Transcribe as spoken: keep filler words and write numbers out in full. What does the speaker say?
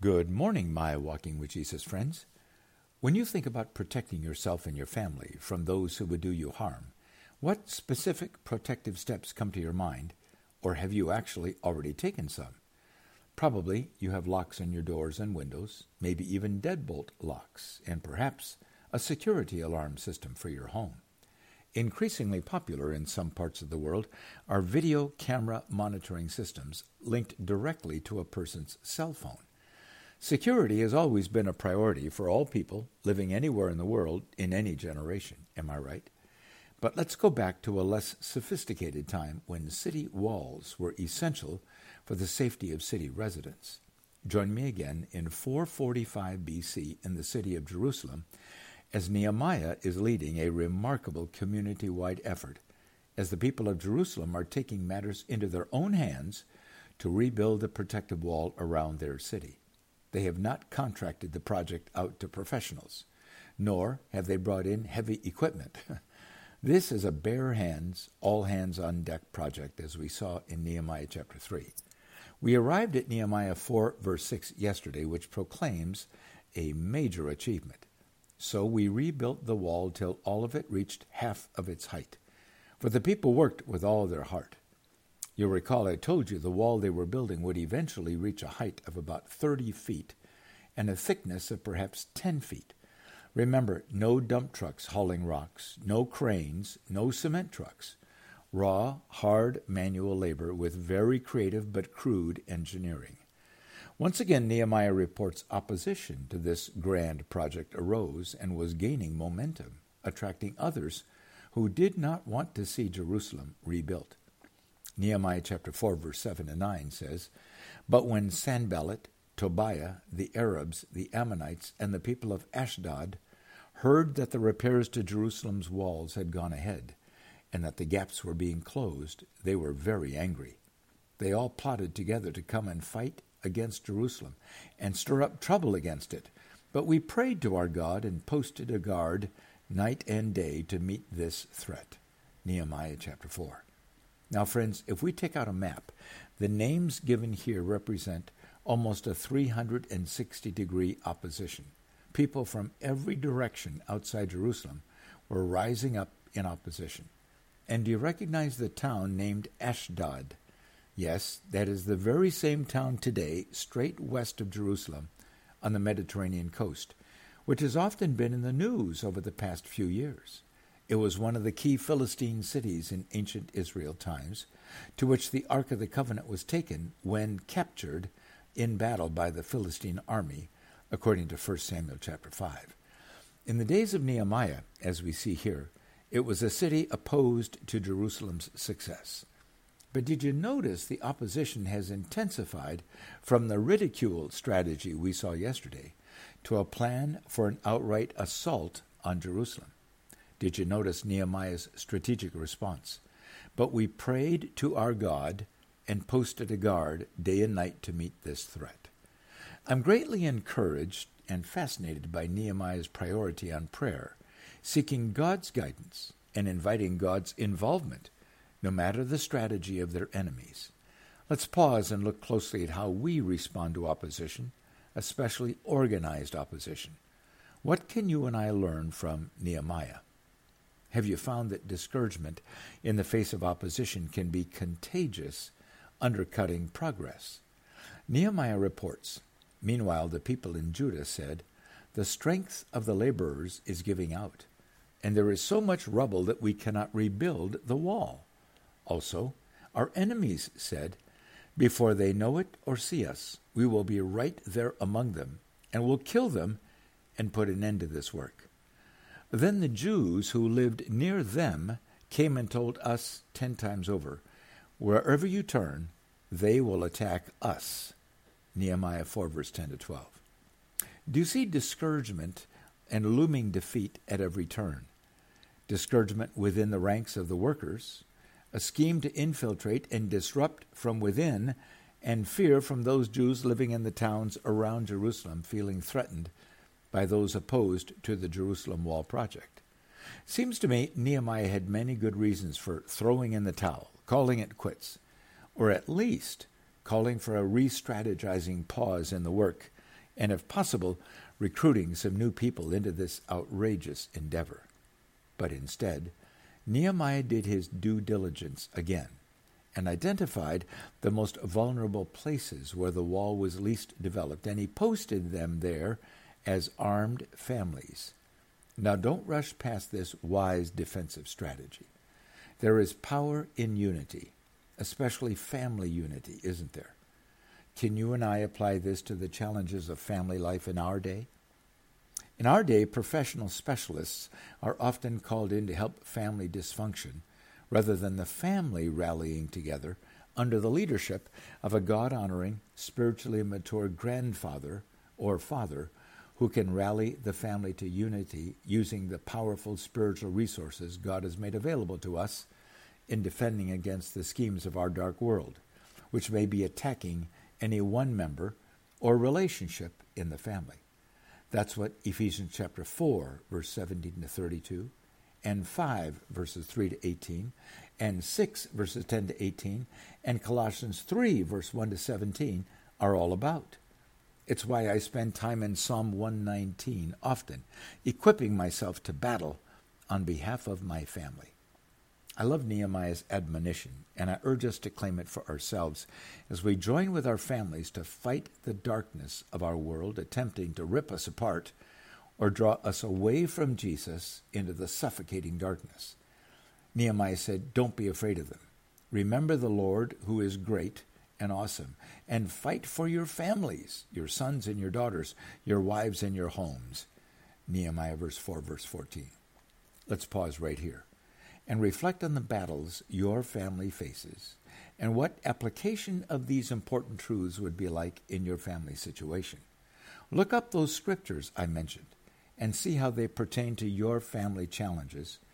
Good morning, my Walking with Jesus friends. When you think about protecting yourself and your family from those who would do you harm, what specific protective steps come to your mind, or have you actually already taken some? Probably you have locks on your doors and windows, maybe even deadbolt locks, and perhaps a security alarm system for your home. Increasingly popular in some parts of the world are video camera monitoring systems linked directly to a person's cell phone. Security has always been a priority for all people living anywhere in the world in any generation, am I right? But let's go back to a less sophisticated time when city walls were essential for the safety of city residents. Join me again in four forty-five B C in the city of Jerusalem as Nehemiah is leading a remarkable community-wide effort as the people of Jerusalem are taking matters into their own hands to rebuild the protective wall around their city. They have not contracted the project out to professionals, nor have they brought in heavy equipment. This is a bare hands, all hands on deck project, as we saw in Nehemiah chapter three. We arrived at Nehemiah four, verse six yesterday, which proclaims a major achievement. So we rebuilt the wall till all of it reached half of its height, for the people worked with all their heart. You'll recall I told you the wall they were building would eventually reach a height of about thirty feet and a thickness of perhaps ten feet. Remember, no dump trucks hauling rocks, no cranes, no cement trucks. Raw, hard manual labor with very creative but crude engineering. Once again, Nehemiah reports opposition to this grand project arose and was gaining momentum, attracting others who did not want to see Jerusalem rebuilt. Nehemiah chapter four, verse seven and nine says, But when Sanballat, Tobiah, the Arabs, the Ammonites, and the people of Ashdod heard that the repairs to Jerusalem's walls had gone ahead, and that the gaps were being closed, they were very angry. They all plotted together to come and fight against Jerusalem and stir up trouble against it. But we prayed to our God and posted a guard night and day to meet this threat. Nehemiah chapter four. Now, friends, if we take out a map, the names given here represent almost a three hundred sixty degree opposition. People from every direction outside Jerusalem were rising up in opposition. And do you recognize the town named Ashdod? Yes, that is the very same town today, straight west of Jerusalem on the Mediterranean coast, which has often been in the news over the past few years. It was one of the key Philistine cities in ancient Israel times, to which the Ark of the Covenant was taken when captured in battle by the Philistine army, according to First Samuel chapter five. In the days of Nehemiah, as we see here, it was a city opposed to Jerusalem's success. But did you notice the opposition has intensified from the ridicule strategy we saw yesterday to a plan for an outright assault on Jerusalem? Did you notice Nehemiah's strategic response? But we prayed to our God and posted a guard day and night to meet this threat. I'm greatly encouraged and fascinated by Nehemiah's priority on prayer, seeking God's guidance and inviting God's involvement, no matter the strategy of their enemies. Let's pause and look closely at how we respond to opposition, especially organized opposition. What can you and I learn from Nehemiah? Have you found that discouragement in the face of opposition can be contagious, undercutting progress? Nehemiah reports, Meanwhile the people in Judah said, The strength of the laborers is giving out, and there is so much rubble that we cannot rebuild the wall. Also, our enemies said, Before they know it or see us, we will be right there among them, and will kill them and put an end to this work. Then the Jews who lived near them came and told us ten times over, Wherever you turn, they will attack us. Nehemiah four, verse ten to twelve. Do you see discouragement and looming defeat at every turn? Discouragement within the ranks of the workers, a scheme to infiltrate and disrupt from within, and fear from those Jews living in the towns around Jerusalem feeling threatened by those opposed to the Jerusalem Wall project. Seems to me Nehemiah had many good reasons for throwing in the towel, calling it quits, or at least calling for a re-strategizing pause in the work and if possible, recruiting some new people into this outrageous endeavor. But instead, Nehemiah did his due diligence again and identified the most vulnerable places where the wall was least developed, and he posted them there as armed families. Now, don't rush past this wise defensive strategy. There is power in unity, especially family unity, isn't there? Can you and I apply this to the challenges of family life in our day? In our day, professional specialists are often called in to help family dysfunction rather than the family rallying together under the leadership of a God-honoring, spiritually mature grandfather or father who can rally the family to unity using the powerful spiritual resources God has made available to us in defending against the schemes of our dark world, which may be attacking any one member or relationship in the family. That's what Ephesians chapter four, verse seventeen to thirty-two, and five, verses three to eighteen, and six, verses ten to eighteen, and Colossians three, verse one to seventeen are all about. It's why I spend time in Psalm one nineteen often, equipping myself to battle on behalf of my family. I love Nehemiah's admonition, and I urge us to claim it for ourselves as we join with our families to fight the darkness of our world, attempting to rip us apart or draw us away from Jesus into the suffocating darkness. Nehemiah said, don't be afraid of them. Remember the Lord, who is great and awesome, and fight for your families, your sons and your daughters, your wives and your homes. Nehemiah verse four, verse fourteen. Let's pause right here and reflect on the battles your family faces and what application of these important truths would be like in your family situation. Look up those scriptures I mentioned and see how they pertain to your family challenges